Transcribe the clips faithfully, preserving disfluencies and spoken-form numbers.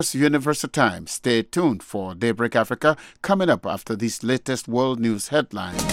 Universal Time. Stay tuned for Daybreak Africa coming up after these latest world news headlines.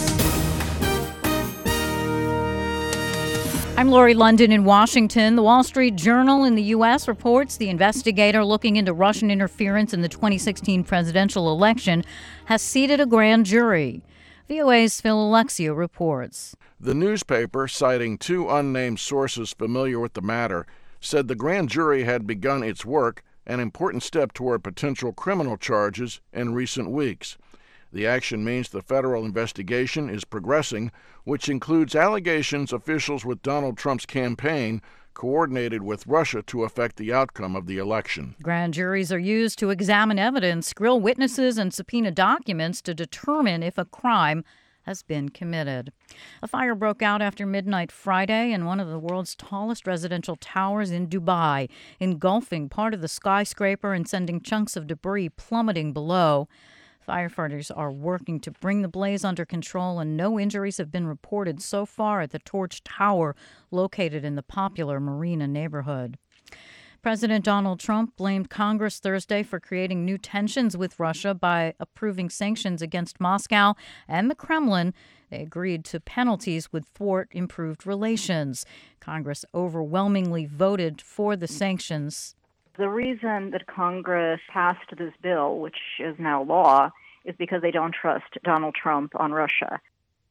I'm Lori London in Washington. The Wall Street Journal in the U S reports the investigator looking into Russian interference in the twenty sixteen presidential election has seated a grand jury. V O A's Phil Alexio reports. The newspaper, citing two unnamed sources familiar with the matter, said the grand jury had begun its work, an important step toward potential criminal charges, in recent weeks. The action means the federal investigation is progressing, which includes allegations officials with Donald Trump's campaign coordinated with Russia to affect the outcome of the election. Grand juries are used to examine evidence, grill witnesses, and subpoena documents to determine if a crime has been committed. A fire broke out after midnight Friday in one of the world's tallest residential towers in Dubai, engulfing part of the skyscraper and sending chunks of debris plummeting below. Firefighters are working to bring the blaze under control, and no injuries have been reported so far at the torched tower located in the popular Marina neighborhood. President Donald Trump blamed Congress Thursday for creating new tensions with Russia by approving sanctions against Moscow and the Kremlin. They agreed to penalties would thwart improved relations. Congress overwhelmingly voted for the sanctions. The reason that Congress passed this bill, which is now law, is because they don't trust Donald Trump on Russia.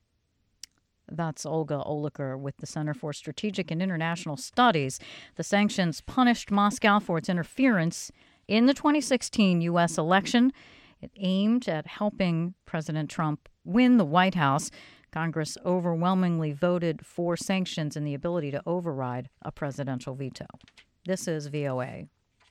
That's Olga Oliker with the Center for Strategic and International Studies. The sanctions punished Moscow for its interference in the twenty sixteen U S election. It aimed at helping President Trump win the White House. Congress overwhelmingly voted for sanctions and the ability to override a presidential veto. This is V O A.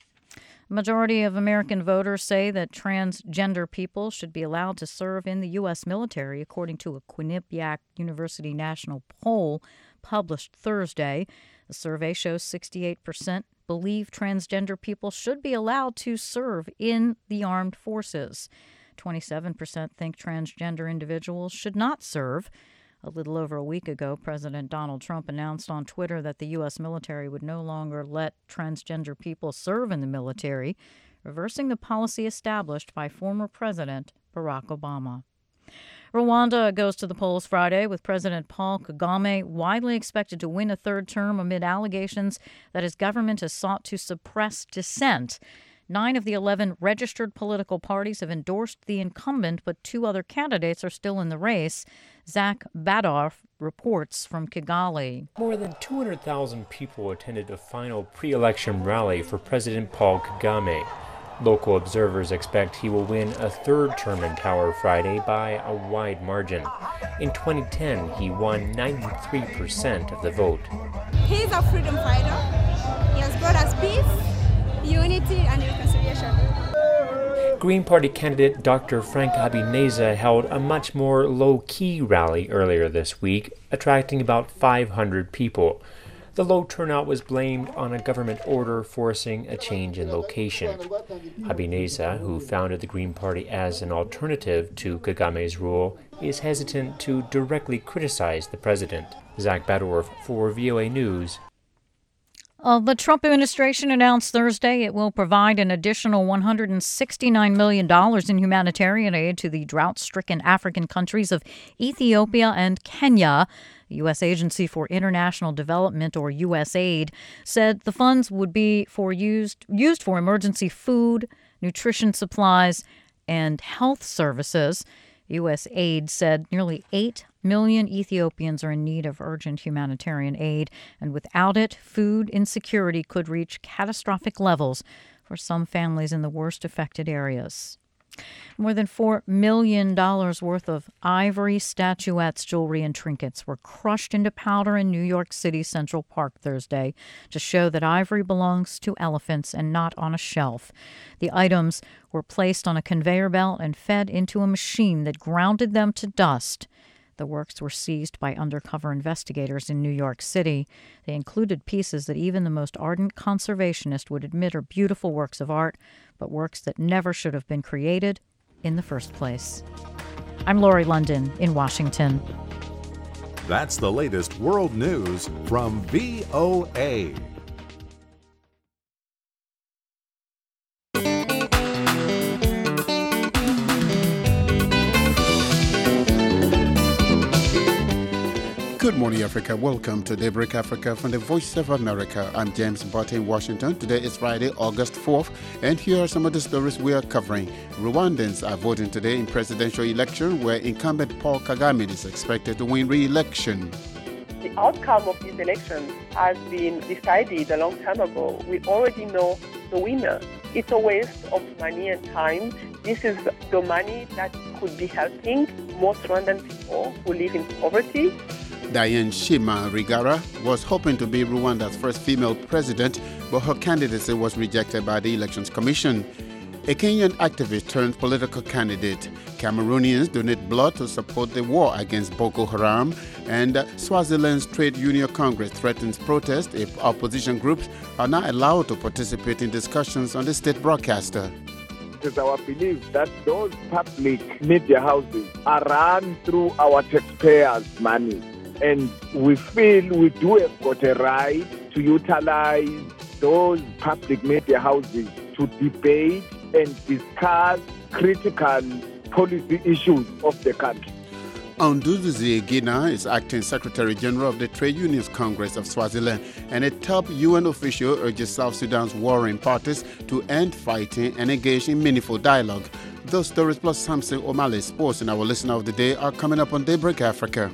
A majority of American voters say that transgender people should be allowed to serve in the U S military, according to a Quinnipiac University national poll published Thursday. The survey shows sixty-eight percent believe transgender people should be allowed to serve in the armed forces. twenty-seven percent think transgender individuals should not serve. A little over a week ago, President Donald Trump announced on Twitter that the U S military would no longer let transgender people serve in the military, reversing the policy established by former President Barack Obama. Rwanda goes to the polls Friday, with President Paul Kagame widely expected to win a third term amid allegations that his government has sought to suppress dissent. Nine of the eleven registered political parties have endorsed the incumbent, but two other candidates are still in the race. Zach Badorf reports from Kigali. More than two hundred thousand people attended a final pre-election rally for President Paul Kagame. Local observers expect he will win a third term in power Friday by a wide margin. In twenty ten, he won ninety-three percent of the vote. He's a freedom fighter. He has brought us peace, unity and reconciliation. Green Party candidate Doctor Frank Habineza held a much more low-key rally earlier this week, attracting about five hundred people. The low turnout was blamed on a government order forcing a change in location. Habineza, who founded the Green Party as an alternative to Kagame's rule, is hesitant to directly criticize the president. Zach Badorf for V O A News. Uh, the Trump administration announced Thursday it will provide an additional one hundred sixty-nine million dollars in humanitarian aid to the drought-stricken African countries of Ethiopia and Kenya. The U S. Agency for International Development, or U S A I D, said the funds would be for used used for emergency food, nutrition supplies, and health services. U S A I D said nearly eight million Ethiopians are in need of urgent humanitarian aid, and without it, food insecurity could reach catastrophic levels for some families in the worst affected areas. More than four million dollars worth of ivory, statuettes, jewelry, and trinkets were crushed into powder in New York City's Central Park Thursday to show that ivory belongs to elephants and not on a shelf. The items were placed on a conveyor belt and fed into a machine that grounded them to dust. The works were seized by undercover investigators in New York City. They included pieces that even the most ardent conservationist would admit are beautiful works of art, but works that never should have been created in the first place. I'm Lori London in Washington. That's the latest world news from V O A. Good morning, Africa. Welcome to Daybreak Africa from the Voice of America. I'm James Botte in Washington. Today is Friday, August fourth, and here are some of the stories we are covering. Rwandans are voting today in presidential election where incumbent Paul Kagame is expected to win re-election. The outcome of this election has been decided a long time ago. We already know the winner. It's a waste of money and time. This is the money that could be helping most Rwandan people who live in poverty. Diane Shima Rwigara was hoping to be Rwanda's first female president, but her candidacy was rejected by the Elections Commission. A Kenyan activist turned political candidate. Cameroonians donate blood to support the war against Boko Haram. And Swaziland's Trade Union Congress threatens protest if opposition groups are not allowed to participate in discussions on the state broadcaster. It is our belief that those public media houses are run through our taxpayers' money. And we feel we do have got a right to utilize those public media houses to debate and discuss critical policy issues of the country. Nduzi Gina is acting Secretary General of the Trade Unions Congress of Swaziland, and a top U N official urges South Sudan's warring parties to end fighting and engage in meaningful dialogue. Those stories plus Samson O'Malley sports in our Listener of the Day are coming up on Daybreak Africa.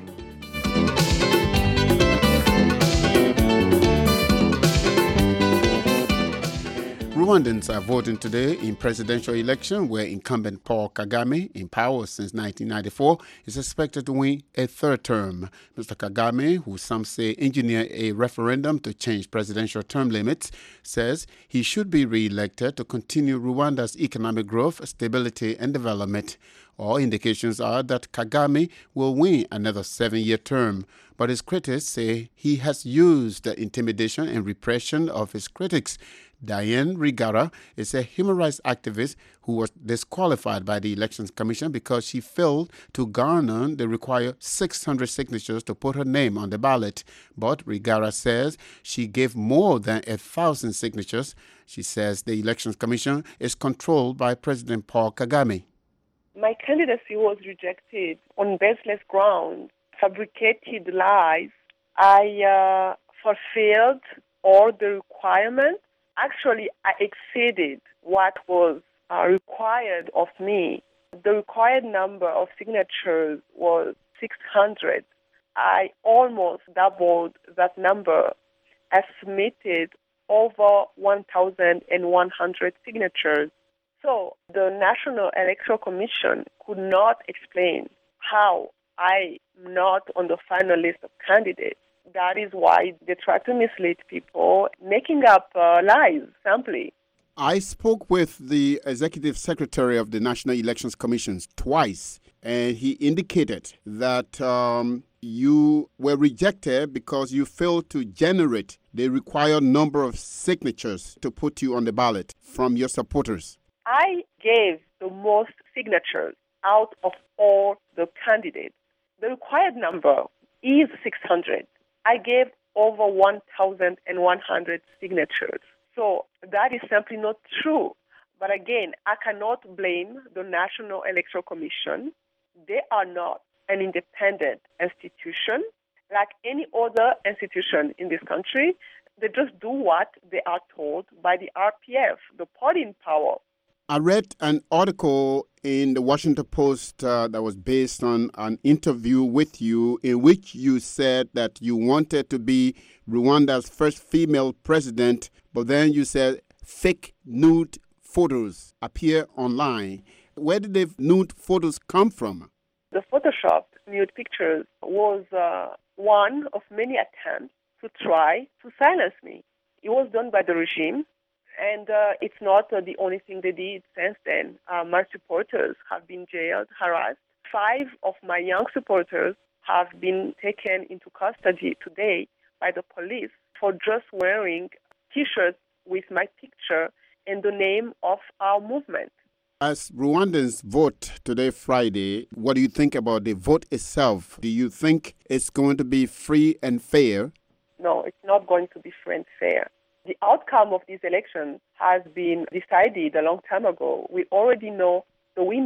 Rwandans are voting today in presidential election where incumbent Paul Kagame, in power since nineteen ninety-four, is expected to win a third term. Mister Kagame, who some say engineered a referendum to change presidential term limits, says he should be re-elected to continue Rwanda's economic growth, stability, and development. All indications are that Kagame will win another seven-year term, but his critics say he has used the intimidation and repression of his critics. Diane Rwigara is a human rights activist who was disqualified by the Elections Commission because she failed to garner the required six hundred signatures to put her name on the ballot. But Rwigara says she gave more than one thousand signatures. She says the Elections Commission is controlled by President Paul Kagame. My candidacy was rejected on baseless grounds, fabricated lies. I uh, fulfilled all the requirements. Actually, I exceeded what was uh, required of me. The required number of signatures was six hundred. I almost doubled that number. I submitted over one thousand one hundred signatures. So the National Electoral Commission could not explain how I am not on the final list of candidates. That is why they try to mislead people, making up uh, lies, simply. I spoke with the Executive Secretary of the National Elections Commission twice, and he indicated that um, you were rejected because you failed to generate the required number of signatures to put you on the ballot from your supporters. I gave the most signatures out of all the candidates. The required number is six hundred. I gave over one thousand one hundred signatures. So that is simply not true. But again, I cannot blame the National Electoral Commission. They are not an independent institution like any other institution in this country. They just do what they are told by the R P F, the party in power. I read an article in the Washington Post uh, that was based on an interview with you in which you said that you wanted to be Rwanda's first female president, but then you said fake nude photos appear online. Where did the nude photos come from? The photoshopped nude pictures was uh, one of many attempts to try to silence me. It was done by the regime. And uh, it's not uh, the only thing they did since then. Uh, my supporters have been jailed, harassed. Five of my young supporters have been taken into custody today by the police for just wearing T-shirts with my picture and the name of our movement. As Rwandans vote today, Friday, what do you think about the vote itself? Do you think it's going to be free and fair? No, it's not going to be free and fair. The outcome of this election has been decided a long time ago. We already know the winner.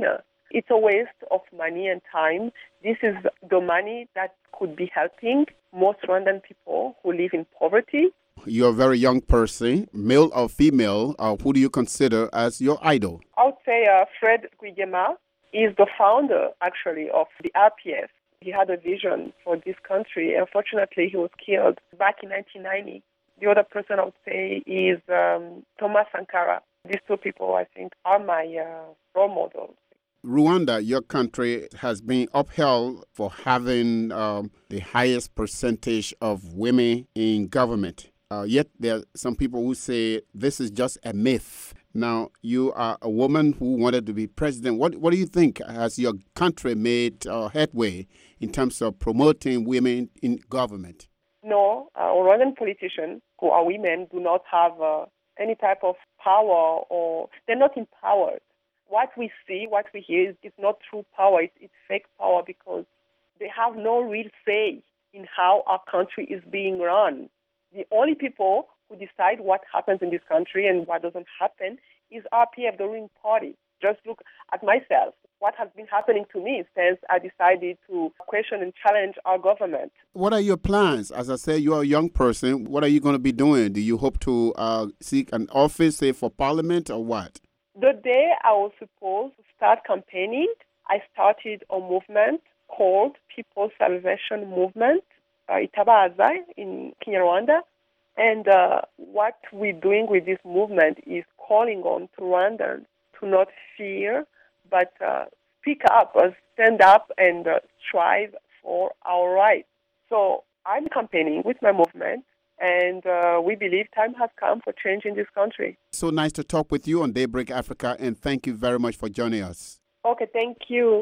It's a waste of money and time. This is the money that could be helping most Rwandan people who live in poverty. You're a very young person, male or female. Uh, who do you consider as your idol? I would say uh, Fred Rwigema is the founder, actually, of the R P F. He had a vision for this country. Unfortunately, he was killed back in nineteen ninety. The other person I would say is um, Thomas Sankara. These two people, I think, are my uh, role models. Rwanda, your country, has been upheld for having um, the highest percentage of women in government. Uh, yet there are some people who say this is just a myth. Now, you are a woman who wanted to be president. What what do you think? Has your country made uh, headway in terms of promoting women in government? No, uh, Rwandan politicians who are women do not have uh, any type of power, or they're not empowered. What we see, what we hear is, is not true power. It's, it's fake power because they have no real say in how our country is being run. The only people who decide what happens in this country and what doesn't happen is R P F, the ruling party. Just look at myself. What has been happening to me since I decided to question and challenge our government. What are your plans? As I said, you are a young person. What are you going to be doing? Do you hope to uh, seek an office, say, for parliament or what? The day I was supposed to start campaigning, I started a movement called People's Salvation Movement, uh, Itabaza in Kinyarwanda. And uh, what we're doing with this movement is calling on Rwandans to not fear, but uh, speak up, uh, stand up, and uh, strive for our rights. So I'm campaigning with my movement, and uh, we believe time has come for change in this country. So nice to talk with you on Daybreak Africa, and thank you very much for joining us. Okay, thank you.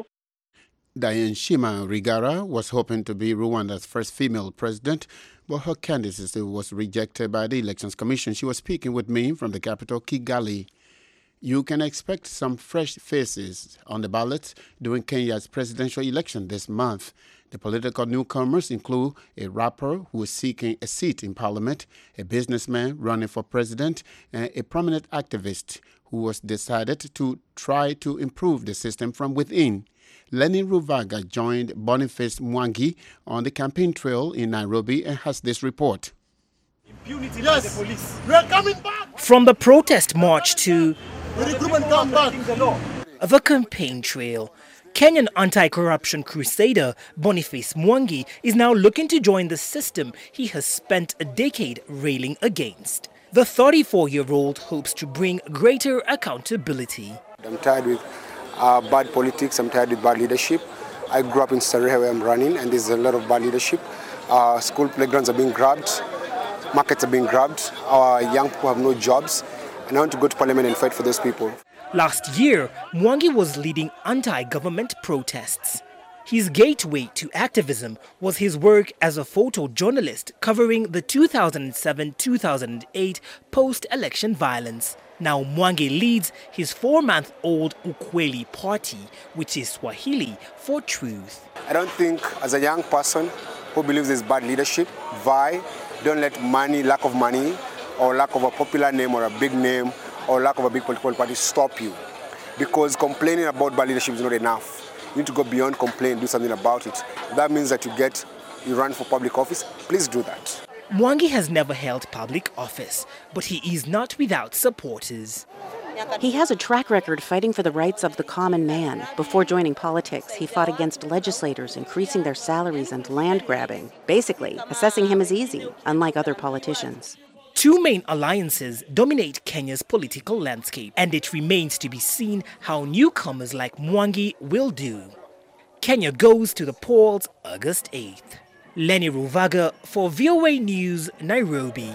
Diane Shima Rigara was hoping to be Rwanda's first female president, but her candidacy was rejected by the Elections Commission. She was speaking with me from the capital, Kigali. You can expect some fresh faces on the ballot during Kenya's presidential election this month. The political newcomers include a rapper who is seeking a seat in parliament, a businessman running for president, and a prominent activist who has decided to try to improve the system from within. Lenny Ruvaga joined Boniface Mwangi on the campaign trail in Nairobi and has this report. Impunity yes. by the police. We are coming back. From the protest march to the recruitment come back. The campaign trail, Kenyan anti-corruption crusader Boniface Mwangi is now looking to join the system he has spent a decade railing against. The thirty-four-year-old hopes to bring greater accountability. I'm tired with uh, bad politics. I'm tired with bad leadership. I grew up in Sarehe where I'm running, and there's a lot of bad leadership. Uh, school playgrounds are being grabbed. Markets are being grabbed. Our young people have no jobs. And I want to go to parliament and fight for those people. Last year, Mwangi was leading anti-government protests. His gateway to activism was his work as a photojournalist covering the two thousand seven to two thousand eight post-election violence. Now Mwangi leads his four-month-old Ukweli party, which is Swahili for truth. I don't think, as a young person who believes there's bad leadership, vie, don't let money, lack of money, or lack of a popular name or a big name, or lack of a big political party stop you. Because complaining about bad leadership is not enough. You need to go beyond complaint, do something about it. That means that you get, you run for public office, please do that. Mwangi has never held public office, but he is not without supporters. He has a track record fighting for the rights of the common man. Before joining politics, he fought against legislators increasing their salaries and land grabbing. Basically, assessing him is easy, unlike other politicians. Two main alliances dominate Kenya's political landscape, and it remains to be seen how newcomers like Mwangi will do. Kenya goes to the polls August eighth. Lenny Ruvaga for V O A News, Nairobi.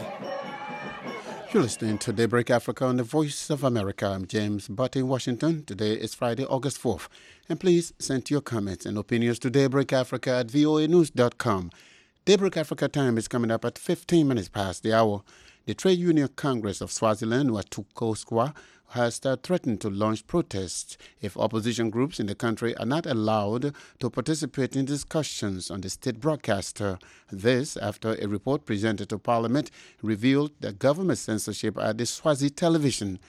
You're listening to Daybreak Africa on the Voice of America. I'm James Butt in Washington. Today is Friday, August fourth. And please send your comments and opinions to Daybreak Africa at V O A news dot com. Daybreak Africa time is coming up at fifteen minutes past the hour. The Trade Union Congress of Swaziland, Watukoskwa, has uh, threatened to launch protests if opposition groups in the country are not allowed to participate in discussions on the state broadcaster. This after a report presented to Parliament revealed that government censorship at the Swazi television.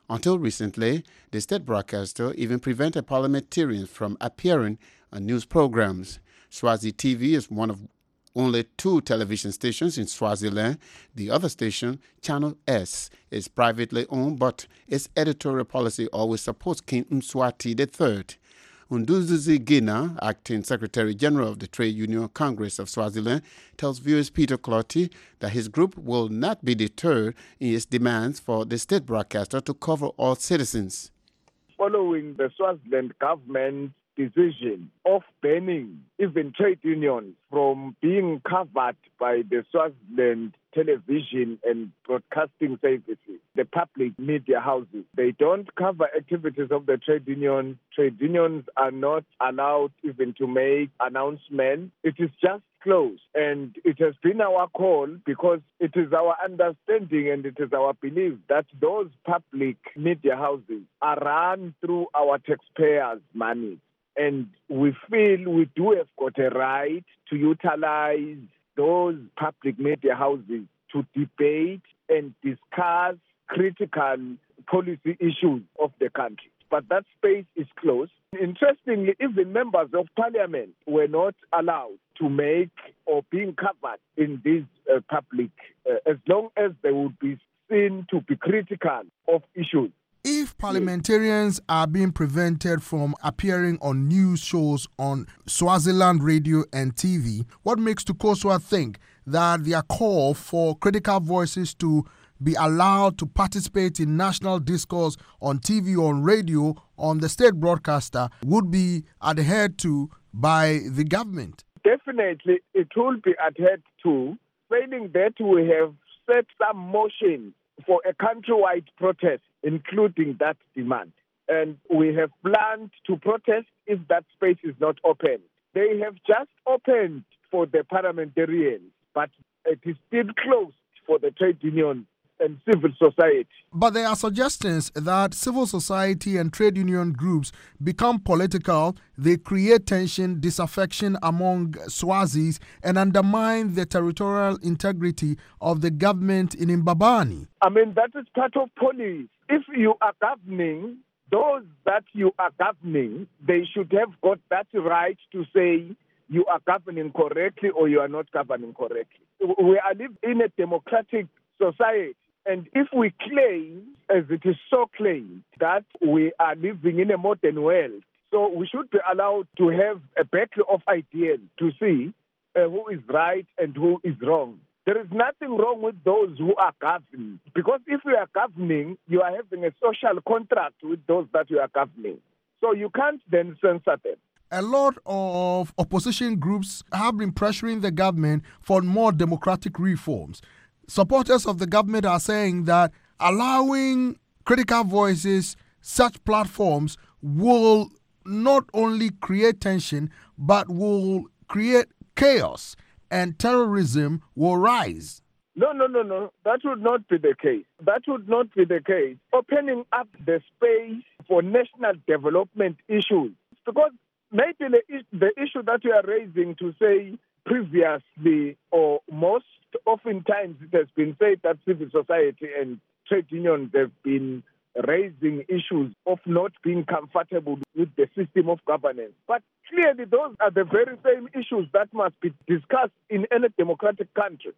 Until recently, the state broadcaster even prevented parliamentarians from appearing on news programs. Swazi T V is one of only two television stations in Swaziland. The other station, Channel S, is privately owned, but its editorial policy always supports King Mswati the third. Unduzuzi Gina, acting Secretary General of the Trade Union Congress of Swaziland, tells viewers Peter Clotty that his group will not be deterred in its demands for the state broadcaster to cover all citizens. Following the Swaziland government decision of banning even trade unions from being covered by the Swaziland television and broadcasting services, the public media houses. They don't cover activities of the trade union. Trade unions are not allowed even to make announcements. It is just closed. And it has been our call, because it is our understanding and it is our belief that those public media houses are run through our taxpayers' money. And we feel we do have got a right to utilize those public media houses to debate and discuss critical policy issues of the country. But that space is closed. Interestingly, even members of parliament were not allowed to make or being covered in these uh, public, uh, as long as they would be seen to be critical of issues. If parliamentarians are being prevented from appearing on news shows on Swaziland radio and T V, what makes Tukoswa think that their call for critical voices to be allowed to participate in national discourse on T V or on radio on the state broadcaster would be adhered to by the government? Definitely, it will be adhered to. Failing that, we have set some motion for a countrywide protest, including that demand. And we have planned to protest if that space is not open. They have just opened for the parliamentarians, but it is still closed for the trade unions and civil society. But there are suggestions that civil society and trade union groups become political, they create tension, disaffection among Swazis, and undermine the territorial integrity of the government in Mbabane. I mean, that is part of policy. If you are governing, those that you are governing, they should have got that right to say you are governing correctly or you are not governing correctly. We are living in a democratic society. And if we claim, as it is so claimed, that we are living in a modern world, so we should be allowed to have a battle of ideas to see uh, who is right and who is wrong. There is nothing wrong with those who are governing, because if you are governing, you are having a social contract with those that you are governing. So you can't then censor them. A lot of opposition groups have been pressuring the government for more democratic reforms. Supporters of the government are saying that allowing critical voices, such platforms, will not only create tension, but will create chaos, and terrorism will rise. No, no, no, no. That would not be the case. That would not be the case. Opening up the space for national development issues. Because maybe the, the issue that you are raising to say previously, or most oftentimes it has been said that civil society and trade unions have been raising issues of not being comfortable with the system of governance. But clearly those are the very same issues that must be discussed in any democratic country.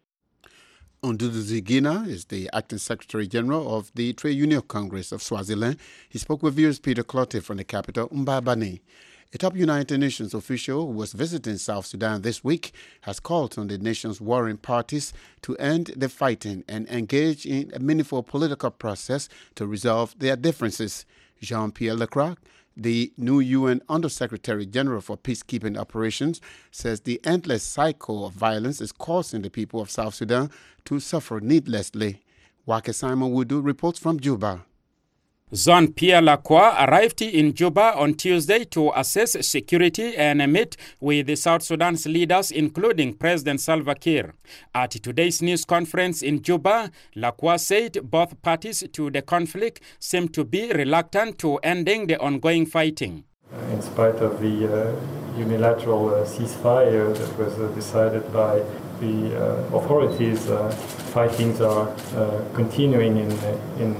Unduzuzi Gina is the acting Secretary General of the Trade Union Congress of Swaziland. He spoke with viewers Peter Clotty from the capital, Mbabane. A top United Nations official who was visiting South Sudan this week has called on the nation's warring parties to end the fighting and engage in a meaningful political process to resolve their differences. Jean-Pierre Lacroix, the new U N Undersecretary General for Peacekeeping Operations, says the endless cycle of violence is causing the people of South Sudan to suffer needlessly. Wake Simon Wudu reports from Juba. Jean-Pierre Lacroix arrived in Juba on Tuesday to assess security and meet with the South Sudan's leaders, including President Salva Kiir. At today's news conference in Juba, Lacroix said both parties to the conflict seem to be reluctant to ending the ongoing fighting. In spite of the uh, unilateral uh, ceasefire that was uh, decided by the uh, authorities, uh, fightings are uh, continuing in, in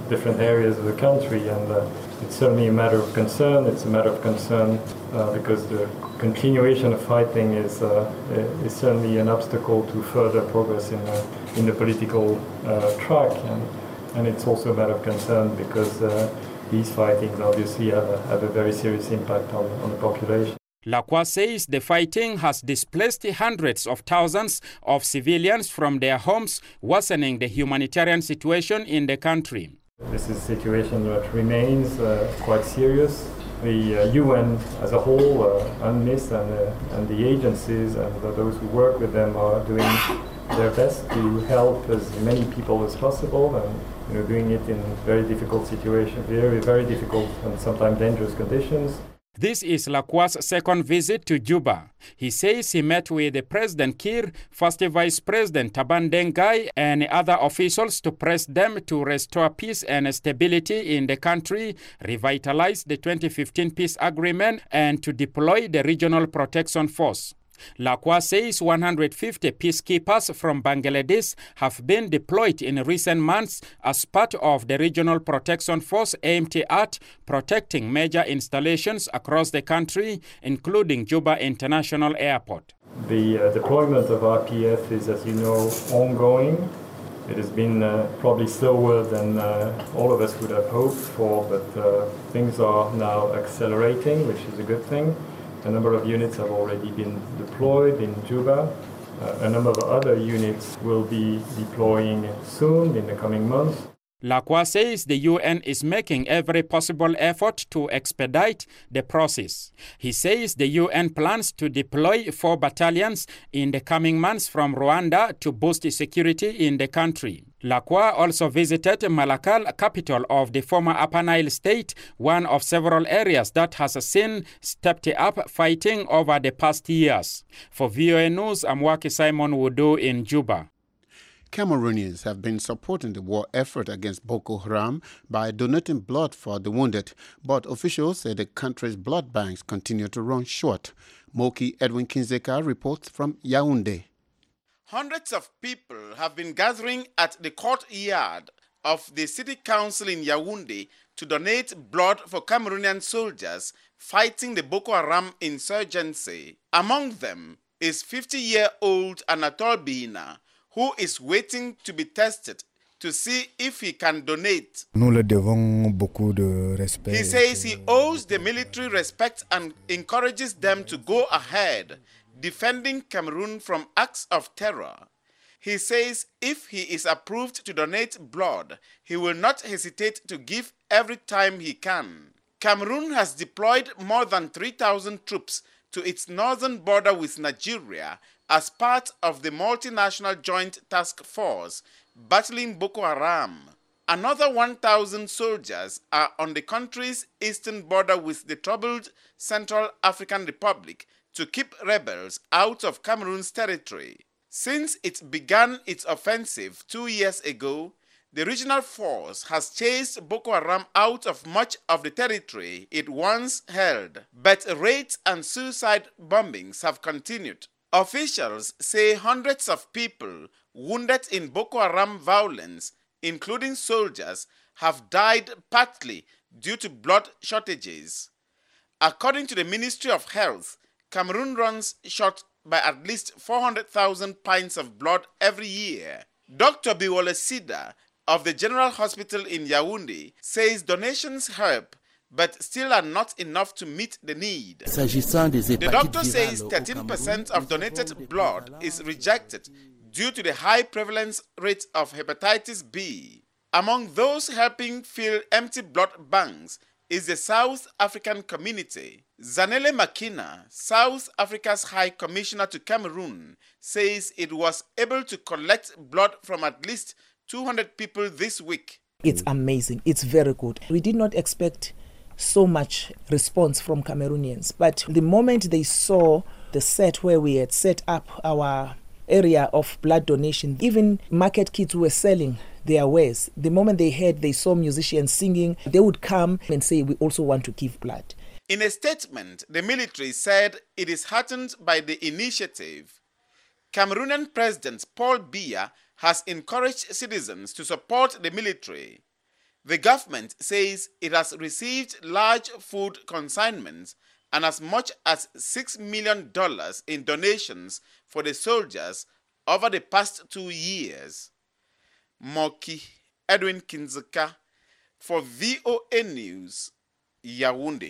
different areas of the country, and uh, it's certainly a matter of concern. It's a matter of concern uh, because the continuation of fighting is uh, is certainly an obstacle to further progress in the, in the political uh, track, and and it's also a matter of concern because uh, these fightings obviously have a, have a very serious impact on, on the population. Lacroix says the fighting has displaced hundreds of thousands of civilians from their homes, worsening the humanitarian situation in the country. This is a situation that remains uh, quite serious. The uh, U N as a whole, uh, UNMISS, and, uh, and the agencies and uh, those who work with them are doing their best to help as many people as possible, and you know, doing it in very difficult situations, very, very difficult and sometimes dangerous conditions. This is Lacroix's second visit to Juba. He says he met with President Kiir, First Vice President Taban Dengai, and other officials to press them to restore peace and stability in the country, revitalize the twenty fifteen peace agreement, and to deploy the Regional Protection Force. Lacroix says one hundred fifty peacekeepers from Bangladesh have been deployed in recent months as part of the Regional Protection Force aimed at protecting major installations across the country, including Juba International Airport. The uh, deployment of R P F is, as you know, ongoing. It has been uh, probably slower than uh, all of us would have hoped for, but uh, things are now accelerating, which is a good thing. A number of units have already been deployed in Juba. Uh, a number of other units will be deploying soon in the coming months. Lacroix says the U N is making every possible effort to expedite the process. He says the U N plans to deploy four battalions in the coming months from Rwanda to boost security in the country. Lacroix also visited Malakal, capital of the former Upper Nile state, one of several areas that has seen stepped up fighting over the past years. For V O A News, I'm Waki Simon Wudu in Juba. Cameroonians have been supporting the war effort against Boko Haram by donating blood for the wounded, but officials say the country's blood banks continue to run short. Moki Edwin Kinzeka reports from Yaoundé. Hundreds of people have been gathering at the courtyard of the city council in Yaoundé to donate blood for Cameroonian soldiers fighting the Boko Haram insurgency. Among them is fifty-year-old Anatole Bina, who is waiting to be tested to see if he can donate. Nous le devons beaucoup de respect. He says he owes the military respect and encourages them to go ahead, defending Cameroon from acts of terror. He says if he is approved to donate blood, he will not hesitate to give every time he can. Cameroon has deployed more than three thousand troops to its northern border with Nigeria as part of the multinational joint task force battling Boko Haram. Another one thousand soldiers are on the country's eastern border with the troubled Central African Republic to keep rebels out of Cameroon's territory. Since it began its offensive two years ago, the regional force has chased Boko Haram out of much of the territory it once held, but raids and suicide bombings have continued. Officials say hundreds of people wounded in Boko Haram violence, including soldiers, have died partly due to blood shortages. According to the Ministry of Health, Cameroon runs short by at least four hundred thousand pints of blood every year. Doctor Biwole Sida of the General Hospital in Yaoundé says donations help, but still are not enough to meet the need. The doctor says thirteen percent of donated blood is rejected due to the high prevalence rate of hepatitis B. Among those helping fill empty blood banks is the South African community. Zanele Makina, South Africa's High Commissioner to Cameroon, says it was able to collect blood from at least two hundred people this week. It's amazing. It's very good. We did not expect so much response from Cameroonians, but the moment they saw the set where we had set up our area of blood donation, even market kids who were selling their wares, the moment they heard, they saw musicians singing, they would come and say, we also want to give blood. In a statement, the military said it is heartened by the initiative. Cameroonian President Paul Biya has encouraged citizens to support the military. The government says it has received large food consignments and as much as six million dollars in donations for the soldiers over the past two years. Moki Edwin Kinzeka for V O A News, Yaoundé.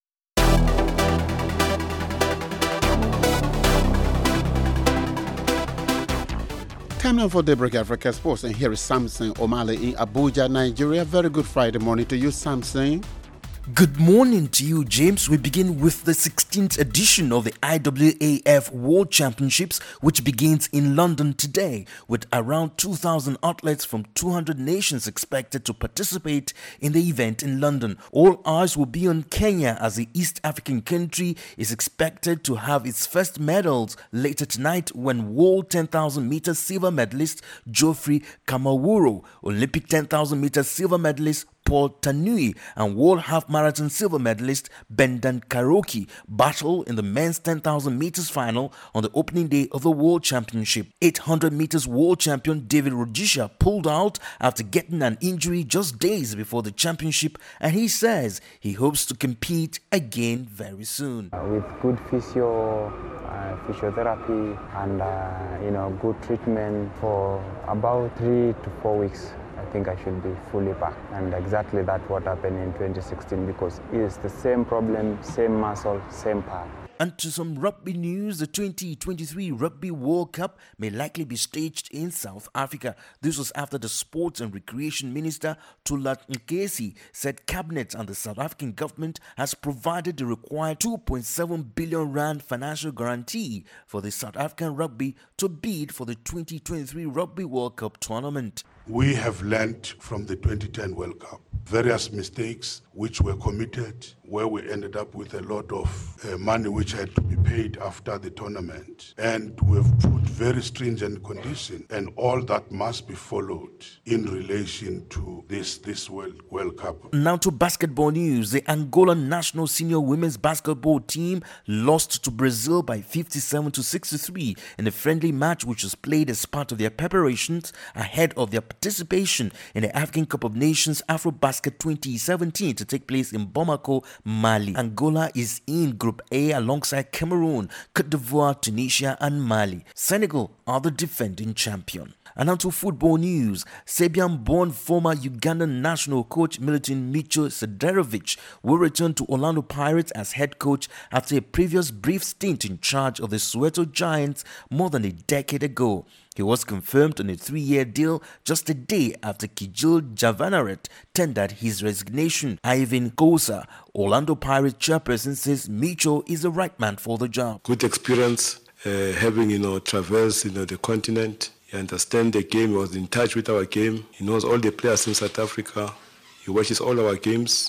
Time now for Daybreak Africa Sports, and here is Samson O'Malley in Abuja, Nigeria. Very good Friday morning to you, Samson. Good morning to you, James. We begin with the sixteenth edition of the I W A F World Championships, which begins in London today, with around two thousand athletes from two hundred nations expected to participate in the event in London. All eyes will be on Kenya, as the East African country is expected to have its first medals later tonight when World ten thousand meter silver medalist Geoffrey Kamawuru, Olympic ten thousand meter silver medalist Paul Tanui, and World Half Marathon silver medalist Bendan Karoki battle in the men's ten thousand meters final on the opening day of the World Championship. eight hundred meters world champion David Rudisha pulled out after getting an injury just days before the championship, and he says he hopes to compete again very soon. Uh, with good physio, uh, physiotherapy and uh, you know good treatment for about three to four weeks. I think I should be fully back, and exactly that's what happened in twenty sixteen, because it's the same problem, same muscle, same part. And to some rugby news, the twenty twenty-three Rugby World Cup may likely be staged in South Africa. This was after the Sports and Recreation Minister, Thula Nkesi, said Cabinet and the South African government has provided the required two point seven billion rand financial guarantee for the South African rugby to bid for the twenty twenty-three Rugby World Cup tournament. We have learned from the twenty ten World Cup various mistakes which were committed, where we ended up with a lot of uh, money which had to be paid after the tournament. And we've put very stringent conditions, and all that must be followed in relation to this, this World, World Cup. Now to basketball news. The Angola national senior women's basketball team lost to Brazil by fifty-seven to sixty-three in a friendly match which was played as part of their preparations ahead of their participation in the African Cup of Nations AfroBasket twenty seventeen to take place in Bamako, Mali. Angola is in Group A alongside Cameroon, Cote d'Ivoire, Tunisia and Mali. Senegal are the defending champion. And now to football news. Serbian-born former Ugandan national coach Milutin Micho Sederovic will return to Orlando Pirates as head coach after a previous brief stint in charge of the Soweto Giants more than a decade ago. He was confirmed on a three-year deal just a day after Kijil Javanaret tendered his resignation. Ivan Kosa, Orlando Pirates chairperson, says Micho is the right man for the job. Good experience, uh, having you know traversed you know the continent. He understands the game. He was in touch with our game. He knows all the players in South Africa. He watches all our games.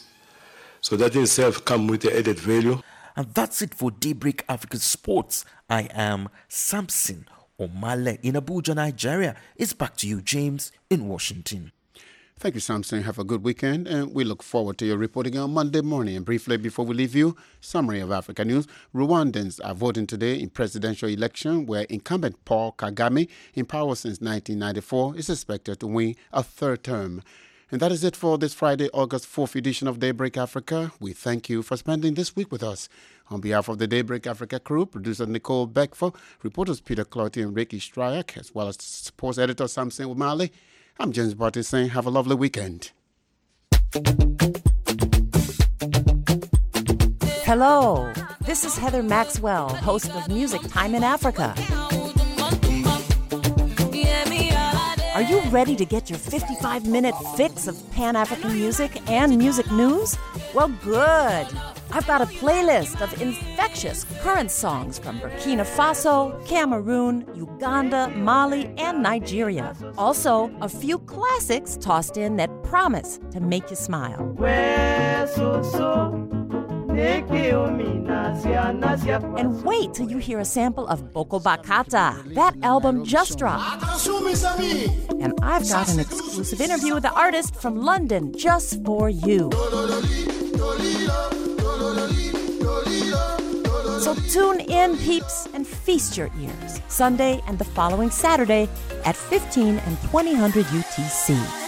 So that in itself comes with the added value. And that's it for Daybreak Africa Sports. I am Samson O'Malley in Abuja, Nigeria. It's back to you, James, in Washington. Thank you, Samson. Have a good weekend, and we look forward to your reporting on Monday morning. And briefly, before we leave you, summary of Africa news. Rwandans are voting today in presidential election where incumbent Paul Kagame, in power since nineteen ninety-four, is expected to win a third term. And that is it for this Friday, August fourth edition of Daybreak Africa. We thank you for spending this week with us. On behalf of the Daybreak Africa crew, producer Nicole Beckford, reporters Peter Clotty and Ricky Stryak, as well as sports editor Samson O'Malley, I'm James Barty saying have a lovely weekend. Hello, this is Heather Maxwell, host of Music Time in Africa. Are you ready to get your fifty-five minute fix of Pan-African music and music news? Well, good. I've got a playlist of infectious current songs from Burkina Faso, Cameroon, Uganda, Mali, and Nigeria. Also, a few classics tossed in that promise to make you smile. And wait till you hear a sample of Boko Bakata. That album just dropped. And I've got an exclusive interview with the artist from London just for you. So tune in, peeps, and feast your ears Sunday and the following Saturday at fifteen and twenty hundred U T C.